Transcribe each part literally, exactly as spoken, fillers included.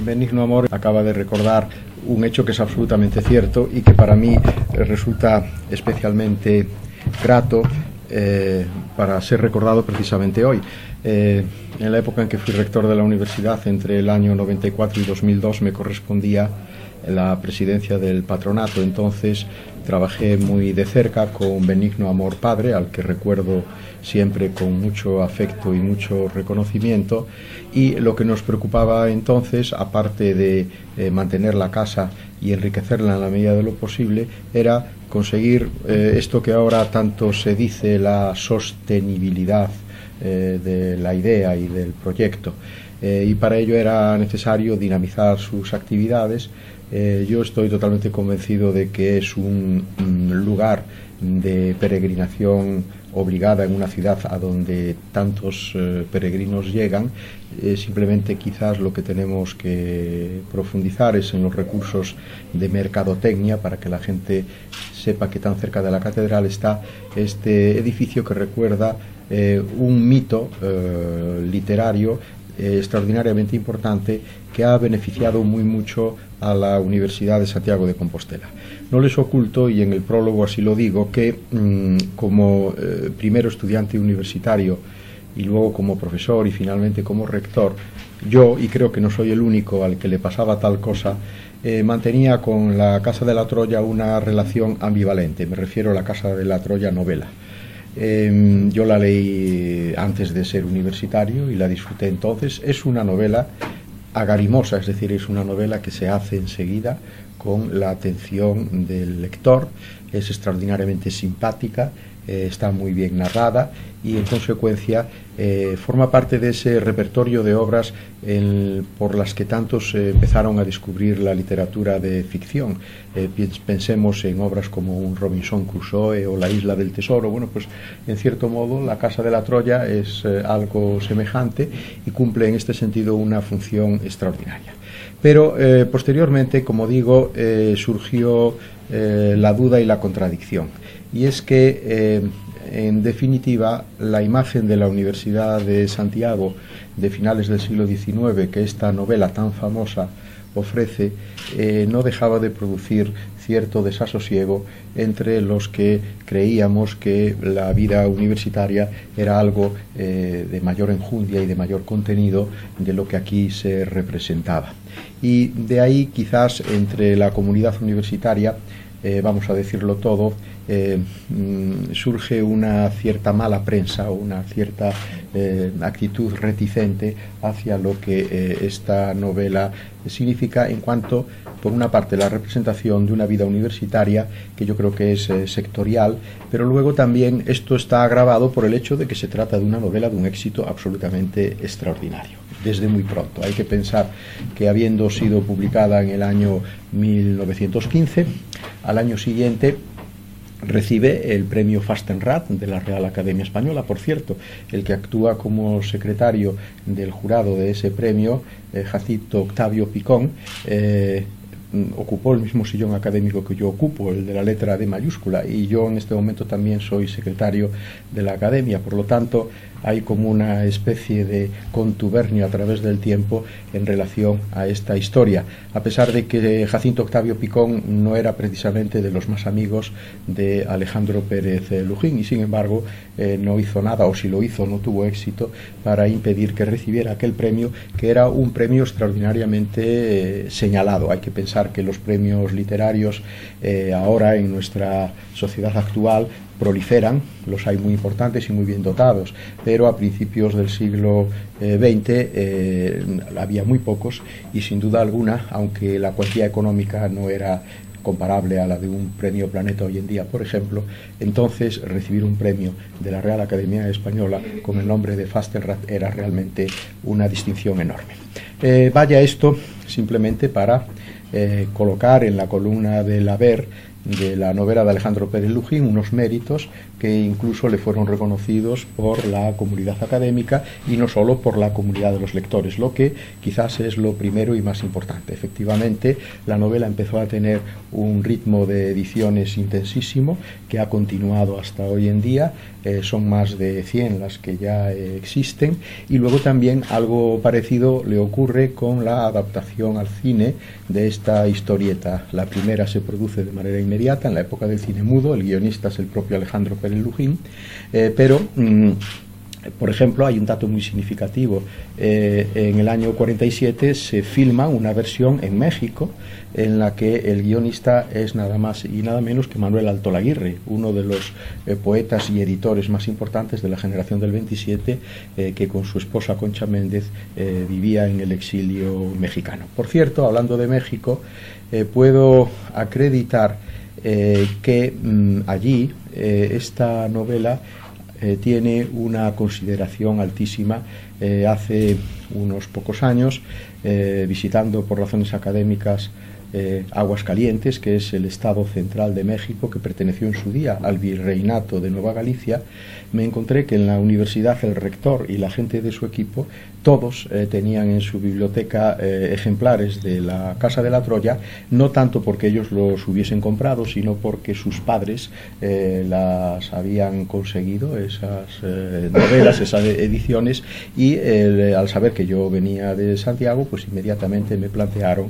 Benigno Amor acaba de recordar un hecho que es absolutamente cierto y que para mí resulta especialmente grato eh, para ser recordado precisamente hoy. Eh, en la época en que fui rector de la universidad, entre el año noventa y cuatro y dos mil dos, me correspondía la presidencia del patronato. Entonces trabajé muy de cerca con Benigno Amor padre, al que recuerdo siempre con mucho afecto y mucho reconocimiento, y lo que nos preocupaba entonces, aparte de eh, mantener la casa y enriquecerla en la medida de lo posible, era conseguir eh, esto que ahora tanto se dice, la sostenibilidad eh, de la idea y del proyecto, eh, y para ello era necesario dinamizar sus actividades. Eh, yo estoy totalmente convencido de que es un, un lugar de peregrinación obligada en una ciudad a donde tantos eh, peregrinos llegan. Eh, simplemente quizás lo que tenemos que profundizar es en los recursos de mercadotecnia para que la gente sepa que tan cerca de la catedral está este edificio que recuerda eh, un mito eh, literario eh, extraordinariamente importante que ha beneficiado muy mucho a la Universidad de Santiago de Compostela. No les oculto, y en el prólogo así lo digo, que mmm, como eh, primero estudiante universitario y luego como profesor y finalmente como rector, yo, y creo que no soy el único al que le pasaba tal cosa, eh, mantenía con la Casa de la Troya una relación ambivalente. Me refiero a la Casa de la Troya novela. Eh, yo la leí antes de ser universitario y la disfruté entonces. Es una novela agarimosa, es decir, es una novela que se hace enseguida con la atención del lector, es extraordinariamente simpática, eh, está muy bien narrada y en consecuencia eh, forma parte de ese repertorio de obras en, por las que tantos eh, empezaron a descubrir la literatura de ficción. Eh, pensemos en obras como un Robinson Crusoe o La Isla del Tesoro. Bueno, pues en cierto modo la Casa de la Troya es eh, algo semejante y cumple en este sentido una función extraordinaria. Pero eh, posteriormente, como digo, eh, surgió eh, la duda y la contradicción, y es que eh, en definitiva la imagen de la Universidad de Santiago de finales del siglo diecinueve, que esta novela tan famosa ofrece, eh, no dejaba de producir cierto desasosiego entre los que creíamos que la vida universitaria era algo eh, de mayor enjundia y de mayor contenido de lo que aquí se representaba. Y de ahí quizás entre la comunidad universitaria, eh, vamos a decirlo todo, eh, mm, surge una cierta mala prensa o una cierta eh, actitud reticente hacia lo que eh, esta novela significa en cuanto, por una parte, la representación de una vida universitaria que yo creo que es eh, sectorial, pero luego también esto está agravado por el hecho de que se trata de una novela de un éxito absolutamente extraordinario. Desde muy pronto. Hay que pensar que, habiendo sido publicada en el año mil novecientos quince, al año siguiente recibe el premio Fastenrath de la Real Academia Española. Por cierto, el que actúa como secretario del jurado de ese premio, eh, Jacinto Octavio Picón, eh, ocupó el mismo sillón académico que yo ocupo, el de la letra D mayúscula, y yo en este momento también soy secretario de la Academia. Por lo tanto, hay como una especie de contubernio a través del tiempo en relación a esta historia, a pesar de que Jacinto Octavio Picón no era precisamente de los más amigos de Alejandro Pérez Lujín, y sin embargo eh, no hizo nada, o si lo hizo no tuvo éxito, para impedir que recibiera aquel premio, que era un premio extraordinariamente eh, señalado. Hay que pensar que los premios literarios eh, ahora en nuestra sociedad actual proliferan, los hay muy importantes y muy bien dotados, pero a principios del siglo veinte eh, había muy pocos, y sin duda alguna, aunque la cuantía económica no era comparable a la de un premio Planeta hoy en día, por ejemplo, entonces recibir un premio de la Real Academia Española con el nombre de Fastenrath era realmente una distinción enorme. Eh, vaya esto simplemente para eh, colocar en la columna del haber de la novela de Alejandro Pérez Lujín, unos méritos que incluso le fueron reconocidos por la comunidad académica y no solo por la comunidad de los lectores, lo que quizás es lo primero y más importante. Efectivamente, la novela empezó a tener un ritmo de ediciones intensísimo que ha continuado hasta hoy en día. Eh, son más de cien las que ya eh, existen, y luego también algo parecido le ocurre con la adaptación al cine de esta historieta. La primera se produce de manera inmediata en la época del cine mudo, el guionista es el propio Alejandro Pérez Lujín, eh, pero mmm, por ejemplo, hay un dato muy significativo. Eh, en el año cuarenta y siete se filma una versión en México en la que el guionista es nada más y nada menos que Manuel Altolaguirre, uno de los eh, poetas y editores más importantes de la generación del veintisiete, eh, que con su esposa Concha Méndez eh, vivía en el exilio mexicano. Por cierto, hablando de México, eh, puedo acreditar eh, que mmm, allí eh, esta novela Eh, tiene una consideración altísima. Eh, hace unos pocos años, eh, visitando por razones académicas eh, Aguascalientes, que es el estado central de México que perteneció en su día al virreinato de Nueva Galicia, me encontré que en la universidad el rector y la gente de su equipo todos eh, tenían en su biblioteca eh, ejemplares de la Casa de la Troya, no tanto porque ellos los hubiesen comprado, sino porque sus padres eh, las habían conseguido, esas eh, novelas, esas ediciones, y eh, al saber que yo venía de Santiago, pues inmediatamente me plantearon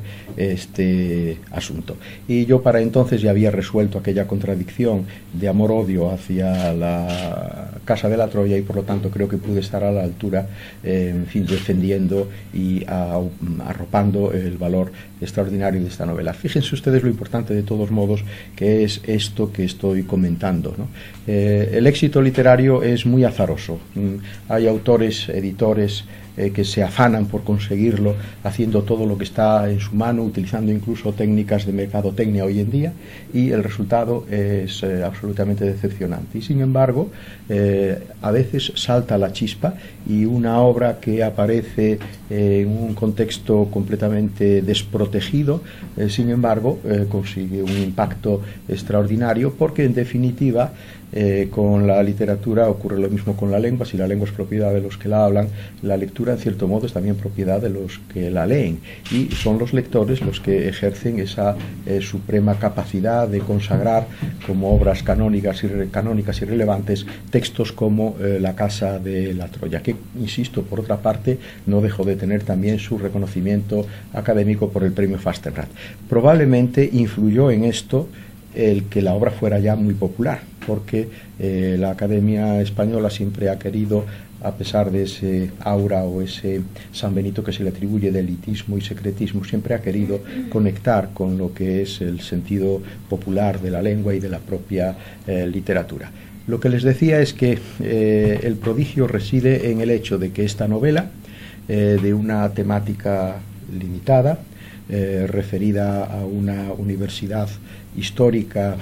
este asunto. Y yo para entonces ya había resuelto aquella contradicción de amor-odio hacia la Casa de la Troya, y por lo tanto creo que pude estar a la altura, eh, en fin, defendiendo y a, arropando el valor extraordinario de esta novela. Fíjense ustedes lo importante de todos modos que es esto que estoy comentando, ¿no? Eh, el éxito literario es muy azaroso. Mm, hay autores, editores eh, que se afanan por conseguirlo, haciendo todo lo que está en su mano, utilizando incluso técnicas de mercadotecnia hoy en día, y el resultado es eh, absolutamente decepcionante. Y sin embargo, eh, a veces salta la chispa y una obra que aparece eh, en un contexto completamente desprotegido, eh, sin embargo, eh, consigue un impacto extraordinario, porque en definitiva Eh, con la literatura ocurre lo mismo con la lengua. Si la lengua es propiedad de los que la hablan, la lectura en cierto modo es también propiedad de los que la leen, y son los lectores los que ejercen esa eh, suprema capacidad de consagrar como obras canónicas y, re, canónicas y relevantes textos como eh, La Casa de la Troya, que, insisto, por otra parte no dejó de tener también su reconocimiento académico por el premio Fastenrath. Probablemente influyó en esto el que la obra fuera ya muy popular, porque eh, la Academia Española siempre ha querido, a pesar de ese aura o ese San Benito que se le atribuye de elitismo y secretismo, siempre ha querido conectar con lo que es el sentido popular de la lengua y de la propia eh, literatura. Lo que les decía es que eh, el prodigio reside en el hecho de que esta novela, eh, de una temática limitada, eh, referida a una universidad histórica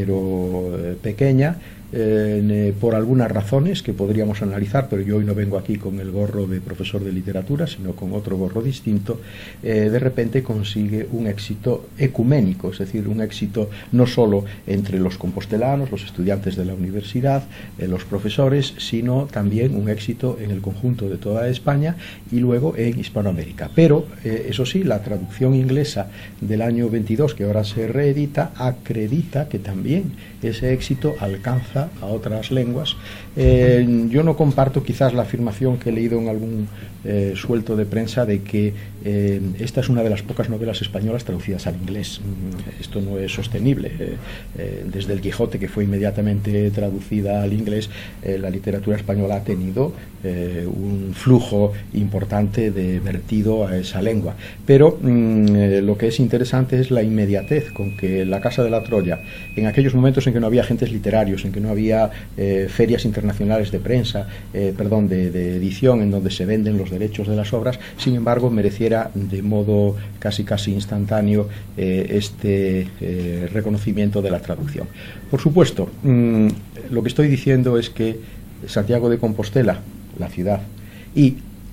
pero eh, pequeña, eh, por algunas razones que podríamos analizar, pero yo hoy no vengo aquí con el gorro de profesor de literatura, sino con otro gorro distinto, eh, de repente consigue un éxito ecuménico, es decir, un éxito no solo entre los compostelanos, los estudiantes de la universidad, eh, los profesores, sino también un éxito en el conjunto de toda España y luego en Hispanoamérica. Pero, eh, eso sí, la traducción inglesa del año veintidós, que ahora se reedita, acredita que también ese éxito alcanza a otras lenguas. Eh, yo no comparto quizás la afirmación que he leído en algún eh, suelto de prensa de que eh, esta es una de las pocas novelas españolas traducidas al inglés. Esto no es sostenible. Eh, eh, desde el Quijote, que fue inmediatamente traducida al inglés, eh, la literatura española ha tenido eh, un flujo importante de vertido a esa lengua. Pero mm, eh, lo que es interesante es la inmediatez con que La Casa de la Troya, en aquellos momentos en que no había agentes literarios, en que no había eh, ferias internacionales de prensa, eh, perdón, de, de edición, en donde se venden los derechos de las obras, sin embargo mereciera de modo casi casi instantáneo eh, este eh, reconocimiento de la traducción. Por supuesto, mmm, lo que estoy diciendo es que Santiago de Compostela, la ciudad, y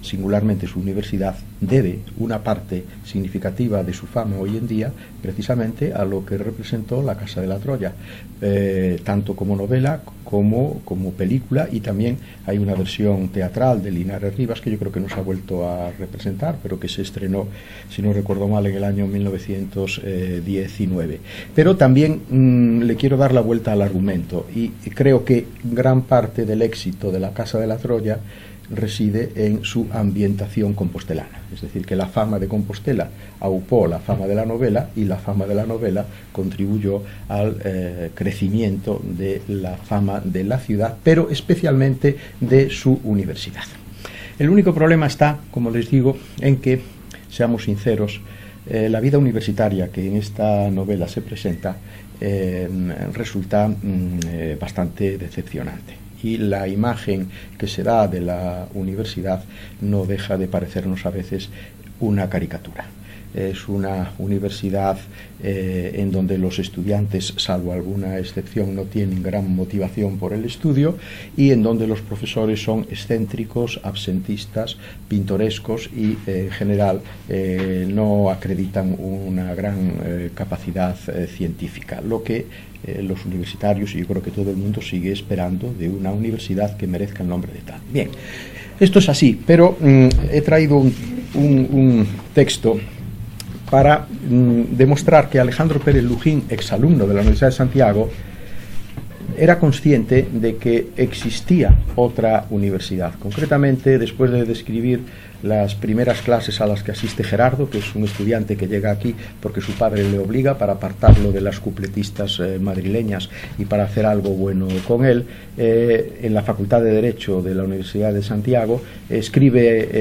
singularmente su universidad, debe una parte significativa de su fama hoy en día precisamente a lo que representó La Casa de la Troya, eh, tanto como novela como, como película, y también hay una versión teatral de Linares Rivas que yo creo que no se ha vuelto a representar, pero que se estrenó, si no recuerdo mal, en el año mil novecientos diecinueve. Pero también mmm, le quiero dar la vuelta al argumento, y creo que gran parte del éxito de La Casa de la Troya reside en su ambientación compostelana, es decir, que la fama de Compostela aupó la fama de la novela, y la fama de la novela contribuyó al eh, crecimiento de la fama de la ciudad, pero especialmente de su universidad. El único problema está, como les digo, en que, seamos sinceros, eh, la vida universitaria que en esta novela se presenta eh, resulta mm, eh, bastante decepcionante. Y la imagen que se da de la universidad no deja de parecernos a veces una caricatura. Es una universidad eh, en donde los estudiantes, salvo alguna excepción, no tienen gran motivación por el estudio, y en donde los profesores son excéntricos, absentistas, pintorescos y eh, en general eh, no acreditan una gran eh, capacidad eh, científica, lo que eh, los universitarios, y yo creo que todo el mundo, sigue esperando de una universidad que merezca el nombre de tal. Bien, esto es así, pero mm, he traído un, un, un texto para mm, demostrar que Alejandro Pérez Lujín, exalumno de la Universidad de Santiago, era consciente de que existía otra universidad. Concretamente, después de describir las primeras clases a las que asiste Gerardo, que es un estudiante que llega aquí porque su padre le obliga para apartarlo de las cupletistas eh, madrileñas y para hacer algo bueno con él, eh, en la Facultad de Derecho de la Universidad de Santiago, eh, escribe eh,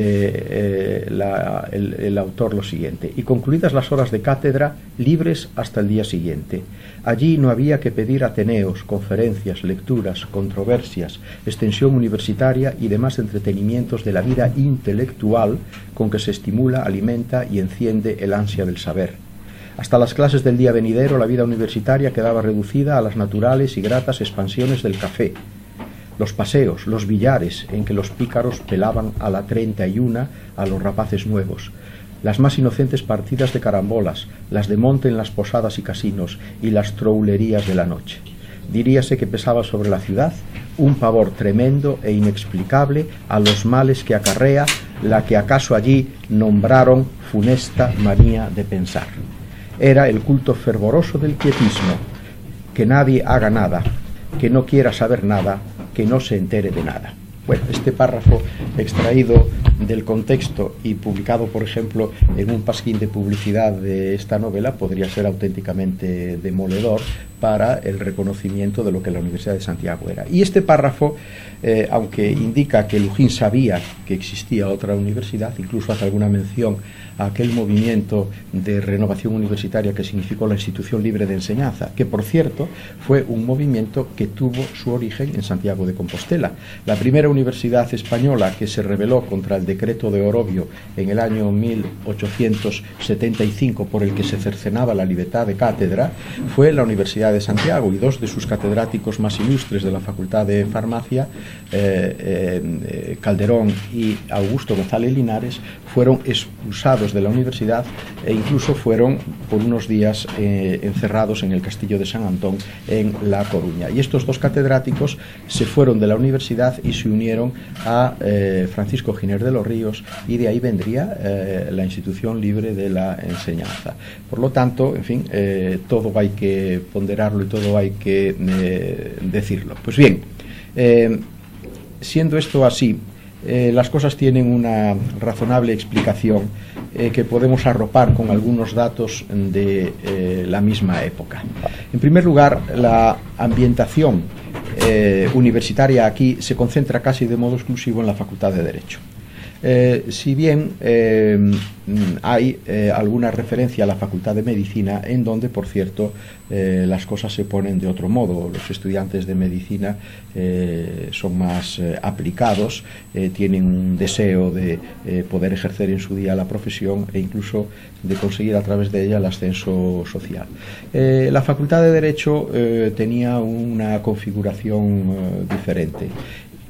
eh, la, el, el autor lo siguiente: y concluidas las horas de cátedra, libres hasta el día siguiente. Allí no había que pedir ateneos, conferencias, lecturas, controversias, extensión universitaria y demás entretenimientos de la vida intelectual con que se estimula, alimenta y enciende el ansia del saber. Hasta las clases del día venidero, la vida universitaria quedaba reducida a las naturales y gratas expansiones del café, los paseos, los billares en que los pícaros pelaban a la treinta y una a los rapaces nuevos, las más inocentes partidas de carambolas, las de monte en las posadas y casinos, y las troulerías de la noche. Diríase que pesaba sobre la ciudad un pavor tremendo e inexplicable a los males que acarrea la que acaso allí nombraron funesta manía de pensar. Era el culto fervoroso del quietismo, que nadie haga nada, que no quiera saber nada, que no se entere de nada. Bueno, este párrafo extraído del contexto y publicado, por ejemplo, en un pasquín de publicidad de esta novela, podría ser auténticamente demoledor para el reconocimiento de lo que la Universidad de Santiago era. Y este párrafo, eh, aunque indica que Lujín sabía que existía otra universidad, incluso hace alguna mención a aquel movimiento de renovación universitaria que significó la Institución Libre de Enseñanza, que por cierto fue un movimiento que tuvo su origen en Santiago de Compostela. La primera universidad española que se rebeló contra el decreto de Orobio en el año mil ochocientos setenta y cinco, por el que se cercenaba la libertad de cátedra, fue la Universidad de Santiago, y dos de sus catedráticos más ilustres de la Facultad de Farmacia, eh, eh, Calderón y Augusto González Linares, fueron expulsados de la universidad e incluso fueron por unos días eh, encerrados en el castillo de San Antón en La Coruña. Y estos dos catedráticos se fueron de la universidad y se unieron a eh, Francisco Giner de los Ríos, y de ahí vendría eh, la Institución Libre de la Enseñanza. Por lo tanto, en fin, eh, todo hay que ponderarlo y todo hay que eh, decirlo. Pues bien, eh, siendo esto así, eh, las cosas tienen una razonable explicación eh, que podemos arropar con algunos datos de eh, la misma época. En primer lugar, la ambientación eh, universitaria aquí se concentra casi de modo exclusivo en la Facultad de Derecho. Eh, si bien eh, hay eh, alguna referencia a la Facultad de Medicina, en donde, por cierto, eh, las cosas se ponen de otro modo. Los estudiantes de medicina eh, son más eh, aplicados, eh, tienen un deseo de eh, poder ejercer en su día la profesión e incluso de conseguir a través de ella el ascenso social. Eh, la Facultad de Derecho eh, tenía una configuración eh, diferente.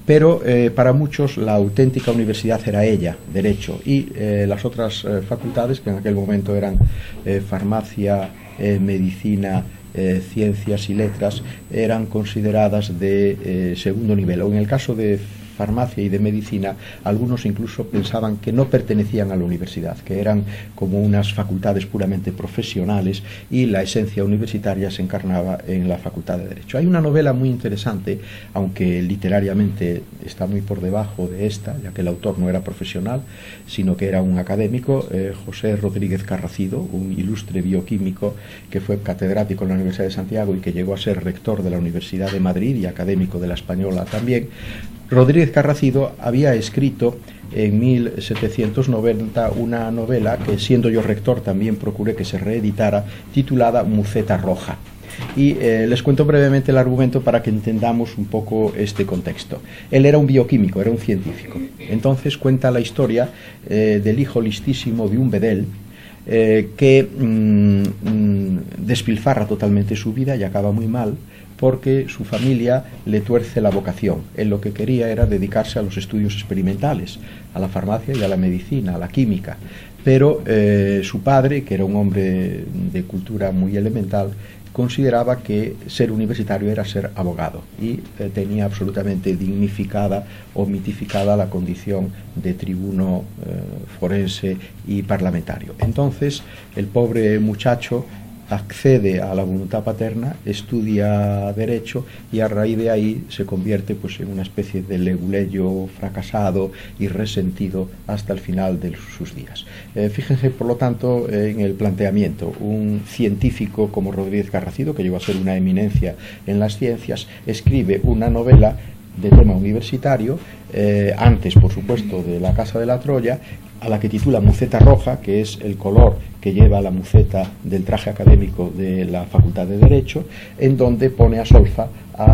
pero eh, para muchos la auténtica universidad era ella, Derecho, y eh, las otras eh, facultades, que en aquel momento eran eh, Farmacia, eh, Medicina, eh, Ciencias y Letras, eran consideradas de eh, segundo nivel, o en el caso de Farmacia y de Medicina, algunos incluso pensaban que no pertenecían a la universidad, que eran como unas facultades puramente profesionales, y la esencia universitaria se encarnaba en la Facultad de Derecho. Hay una novela muy interesante, aunque literariamente está muy por debajo de esta, ya que el autor no era profesional, sino que era un académico, eh, José Rodríguez Carracido, un ilustre bioquímico que fue catedrático en la Universidad de Santiago y que llegó a ser rector de la Universidad de Madrid y académico de la Española también. Rodríguez Carracido había escrito en mil setecientos noventa una novela que, siendo yo rector, también procuré que se reeditara, titulada Muceta Roja. Y eh, les cuento brevemente el argumento para que entendamos un poco este contexto. Él era un bioquímico, era un científico. Entonces cuenta la historia eh, del hijo listísimo de un bedel, eh, que mm, mm, despilfarra totalmente su vida y acaba muy mal, porque su familia le tuerce la vocación. Él lo que quería era dedicarse a los estudios experimentales, a la farmacia y a la medicina, a la química. Pero eh, su padre, que era un hombre de cultura muy elemental, consideraba que ser universitario era ser abogado, y eh, tenía absolutamente dignificada o mitificada la condición de tribuno eh, forense y parlamentario. Entonces, el pobre muchacho accede a la voluntad paterna, estudia Derecho y a raíz de ahí se convierte pues en una especie de leguleyo fracasado y resentido hasta el final de sus días. Eh, fíjense, por lo tanto, en el planteamiento. Un científico como Rodríguez Carracido, que llegó a ser una eminencia en las ciencias, escribe una novela de tema universitario, eh, antes, por supuesto, de La Casa de la Troya, a la que titula Muceta Roja, que es el color que lleva la muceta del traje académico de la Facultad de Derecho, en donde pone a solfa a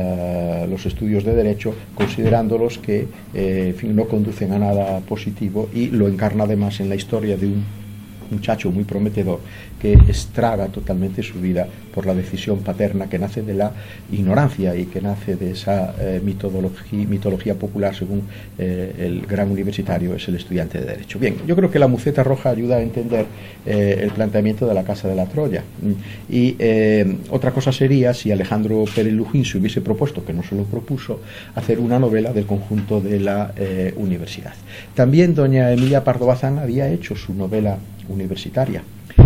uh, los estudios de Derecho, considerándolos que eh, en fin, no conducen a nada positivo, y lo encarna además en la historia de un muchacho muy prometedor que estraga totalmente su vida por la decisión paterna, que nace de la ignorancia y que nace de esa eh, mitología, mitología popular, según eh, el gran universitario es el estudiante de Derecho. Bien, yo creo que la Muceta Roja ayuda a entender eh, el planteamiento de La Casa de la Troya. Y eh, otra cosa sería si Alejandro Pérez Lujín se hubiese propuesto, que no se lo propuso, hacer una novela del conjunto de la eh, universidad. También doña Emilia Pardo Bazán había hecho su novela universitaria,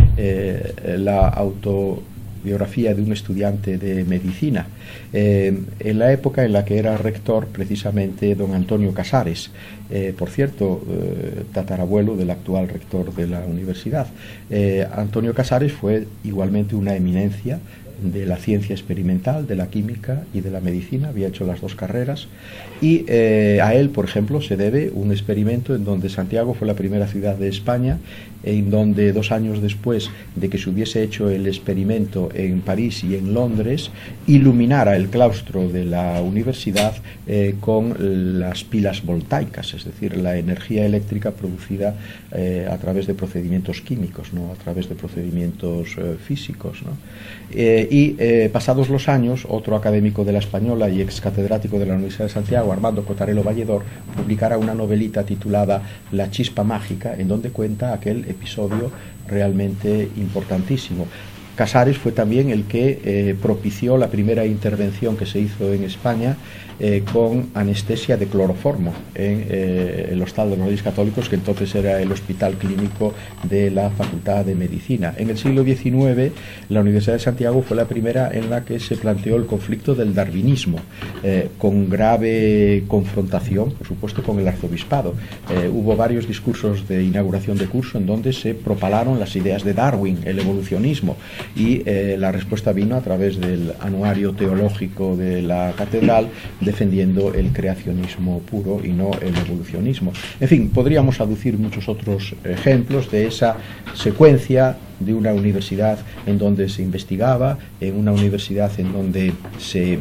eh, la autobiografía de un estudiante de medicina, eh, en la época en la que era rector precisamente don Antonio Casares, eh, por cierto, eh, tatarabuelo del actual rector de la universidad. eh, Antonio Casares fue igualmente una eminencia de la ciencia experimental, de la química y de la medicina, había hecho las dos carreras, y eh, a él, por ejemplo, se debe un experimento en donde Santiago fue la primera ciudad de España, en donde dos años después de que se hubiese hecho el experimento en París y en Londres, iluminara el claustro de la universidad eh, con las pilas voltaicas, es decir, la energía eléctrica producida eh, a través de procedimientos químicos, no a través de procedimientos eh, físicos, ¿no? Eh, y eh, pasados los años, otro académico de la Española y ex catedrático de la Universidad de Santiago, Armando Cotarelo Valledor, publicará una novelita titulada La Chispa Mágica, en donde cuenta aquel episodio realmente importantísimo. Casares fue también el que eh, propició la primera intervención que se hizo en España eh, con anestesia de cloroformo en eh, el Hostal de los Reyes Católicos, que entonces era el hospital clínico de la Facultad de Medicina. En el siglo diecinueve, la Universidad de Santiago fue la primera en la que se planteó el conflicto del darwinismo, eh, con grave confrontación, por supuesto, con el arzobispado. Eh, hubo varios discursos de inauguración de curso en donde se propalaron las ideas de Darwin, el evolucionismo, y eh, la respuesta vino a través del anuario teológico de la catedral, defendiendo el creacionismo puro y no el evolucionismo. En fin, podríamos aducir muchos otros ejemplos de esa secuencia de una universidad en donde se investigaba, en una universidad en donde se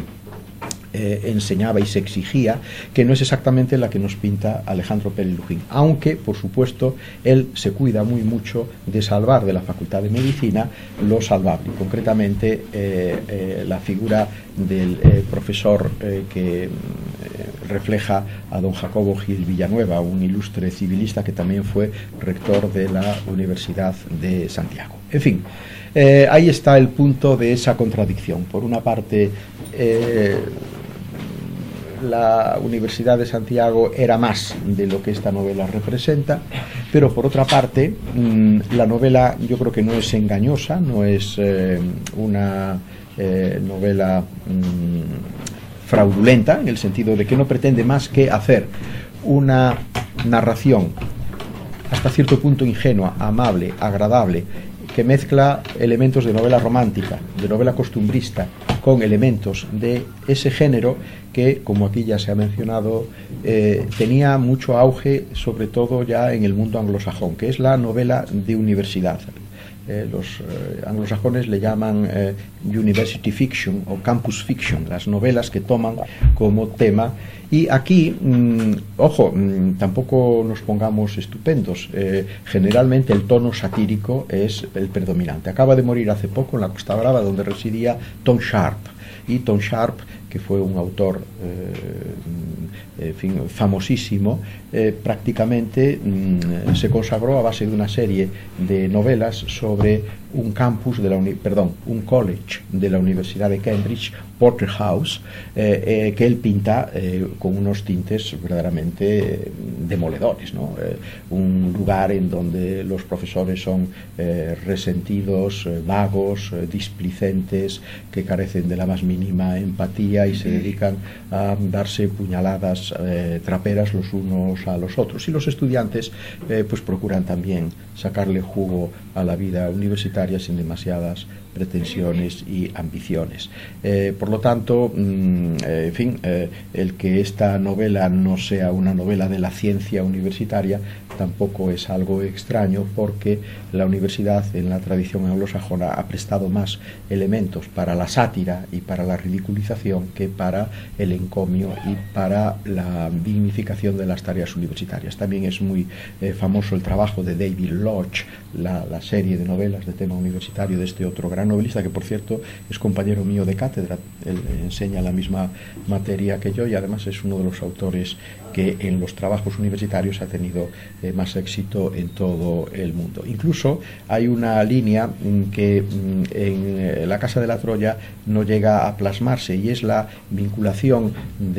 Eh, enseñaba y se exigía, que no es exactamente la que nos pinta Alejandro Pérez Lujín, aunque por supuesto él se cuida muy mucho de salvar de la Facultad de Medicina lo salvable, concretamente eh, eh, la figura del eh, profesor eh, que eh, refleja a don Jacobo Gil Villanueva, un ilustre civilista que también fue rector de la Universidad de Santiago. En fin, eh, ahí está el punto de esa contradicción. Por una parte, eh, la Universidad de Santiago era más de lo que esta novela representa, pero por otra parte, mmm, la novela yo creo que no es engañosa, no es eh, una eh, novela mmm, fraudulenta, en el sentido de que no pretende más que hacer una narración hasta cierto punto ingenua, amable, agradable, que mezcla elementos de novela romántica, de novela costumbrista, con elementos de ese género que, como aquí ya se ha mencionado, eh, tenía mucho auge, sobre todo ya en el mundo anglosajón, que es la novela de universidad. Eh, los eh, anglosajones le llaman eh, university fiction o campus fiction, las novelas que toman como tema. Y aquí, mmm, ojo, mmm, tampoco nos pongamos estupendos, eh, generalmente el tono satírico es el predominante. Acaba de morir hace poco en la Costa Brava, donde residía Tom Sharp, y Tom Sharp, que fue un autor eh, en fin, famosísimo, eh, prácticamente mmm, se consagró a base de una serie de novelas sobre un campus de la uni perdón, un college de la Universidad de Cambridge, Porterhouse, eh, eh, que él pinta eh, con unos tintes verdaderamente demoledores, ¿no? Eh, un lugar en donde los profesores son eh, resentidos, eh, vagos, eh, displicentes, que carecen de la más mínima empatía y se dedican a darse puñaladas eh, traperas los unos a los otros. Y los estudiantes eh, pues procuran también sacarle jugo a la vida universitaria sin demasiadas pretensiones y ambiciones. Eh, por lo tanto, mmm, eh, en fin, eh, el que esta novela no sea una novela de la ciencia universitaria tampoco es algo extraño, porque la universidad en la tradición anglosajona ha prestado más elementos para la sátira y para la ridiculización que para el encomio y para la dignificación de las tareas universitarias. También es muy eh, famoso el trabajo de David Lodge, la, la serie de novelas de tema universitario de este otro gran novelista, que por cierto es compañero mío de cátedra. Él enseña la misma materia que yo y además es uno de los autores que en los trabajos universitarios ha tenido eh, más éxito en todo el mundo. Incluso hay una línea mm, que mm, en eh, La Casa de la Troya no llega a plasmarse, y es la vinculación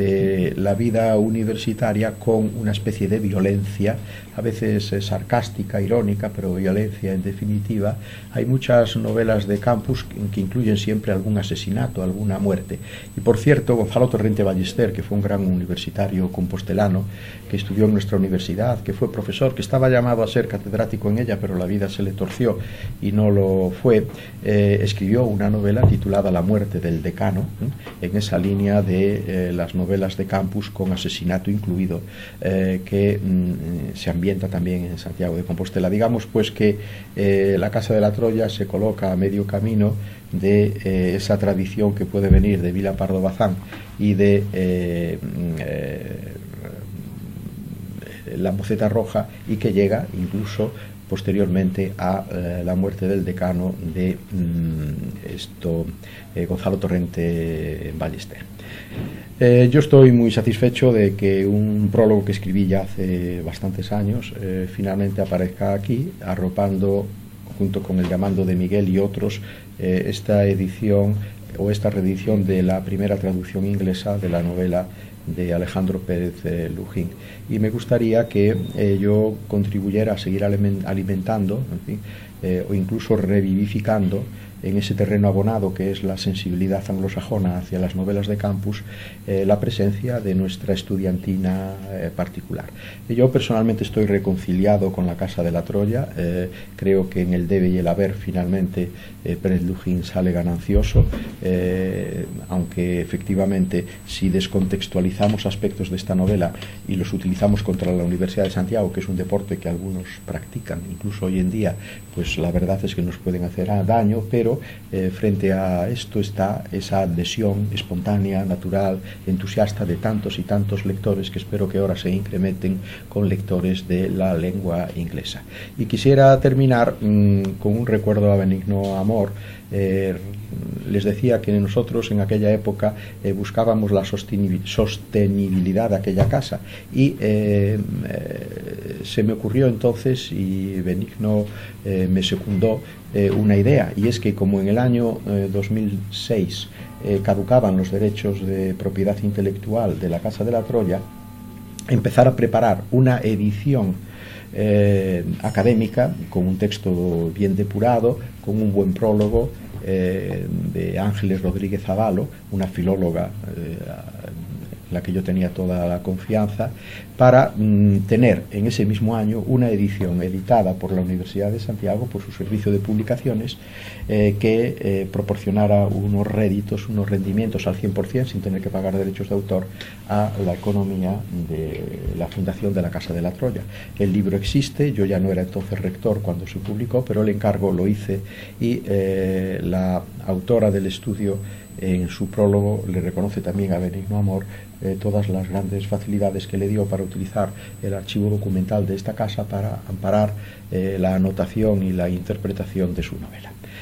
de la vida universitaria con una especie de violencia, a veces eh, sarcástica, irónica, pero violencia en definitiva. Hay muchas novelas de campus que, que incluyen siempre algún asesinato, alguna muerte. Y por cierto, Gonzalo Torrente Ballester, que fue un gran universitario compostelano, que estudió en nuestra universidad, que fue profesor, que estaba llamado a ser catedrático en ella, pero la vida se le torció y no lo fue, eh, escribió una novela titulada La muerte del decano, ¿eh? en esa línea de eh, las novelas de campus con asesinato incluido, eh, que mm, se ambienta también en Santiago de Compostela. Digamos pues que eh, La Casa de la Troya se coloca a medio camino de eh, esa tradición que puede venir de Vila Pardo Bazán y de eh, eh, La Moceta Roja, y que llega incluso posteriormente a eh, la muerte del decano de mm, esto eh, Gonzalo Torrente Ballester. Eh, yo estoy muy satisfecho de que un prólogo que escribí ya hace bastantes años eh, finalmente aparezca aquí, arropando junto con El Llamando de Miguel y otros eh, esta edición o esta reedición de la primera traducción inglesa de la novela de Alejandro Pérez eh, Lujín. Y me gustaría que eh, yo contribuyera a seguir alimentando, en fin, eh, o incluso revivificando en ese terreno abonado que es la sensibilidad anglosajona hacia las novelas de campus, eh, la presencia de nuestra estudiantina eh, particular. Yo personalmente estoy reconciliado con La Casa de la Troya, eh, creo que en el debe y el haber finalmente eh, Pérez Lujín sale ganancioso, eh, aunque efectivamente si descontextualizamos aspectos de esta novela y los utilizamos contra la Universidad de Santiago, que es un deporte que algunos practican incluso hoy en día, pues la verdad es que nos pueden hacer daño, pero pero eh, frente a esto está esa adhesión espontánea, natural, entusiasta de tantos y tantos lectores que espero que ahora se incrementen con lectores de la lengua inglesa. Y quisiera terminar mmm, con un recuerdo a Benigno Amor. Eh, les decía que nosotros en aquella época eh, buscábamos la sostenibilidad de aquella casa y eh, eh, se me ocurrió entonces, y Benigno eh, me secundó, eh, una idea, y es que como en el año eh, dos mil seis eh, caducaban los derechos de propiedad intelectual de la Casa de la Troya, empezar a preparar una edición Eh, académica, con un texto bien depurado, con un buen prólogo eh, de Ángeles Rodríguez Avalo, una filóloga eh, en la que yo tenía toda la confianza, para mm, tener en ese mismo año una edición editada por la Universidad de Santiago, por su servicio de publicaciones, eh, que eh, proporcionara unos réditos, unos rendimientos al cien por cien, sin tener que pagar derechos de autor, a la economía de la fundación de la Casa de la Troya. El libro existe, yo ya no era entonces rector cuando se publicó, pero el encargo lo hice, y eh, la autora del estudio en su prólogo le reconoce también a Benigno Amor eh, todas las grandes facilidades que le dio para utilizar el archivo documental de esta casa para amparar eh, la anotación y la interpretación de su novela.